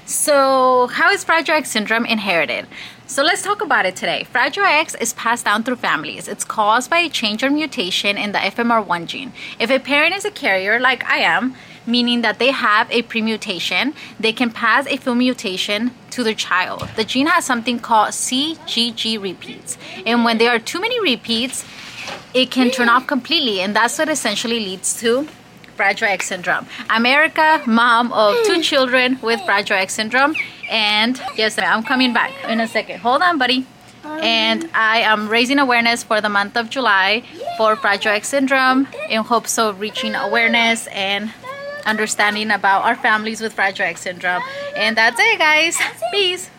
So how is Fragile X syndrome inherited? So let's talk about it today. Fragile X is passed down through families. It's caused by a change or mutation in the FMR1 gene. If a parent is a carrier, like I am, meaning that they have a premutation, they can pass a full mutation to their child. The gene has something called CGG repeats. And when there are too many repeats, it can turn off completely. And that's what essentially leads to Fragile X syndrome. I'm Erica, mom of 2 children with Fragile X syndrome. And yes, I'm coming back in a second. Hold on, buddy. And I am raising awareness for the month of July for Fragile X syndrome in hopes of reaching awareness and understanding about our families with Fragile X syndrome. And that's it, guys. Peace.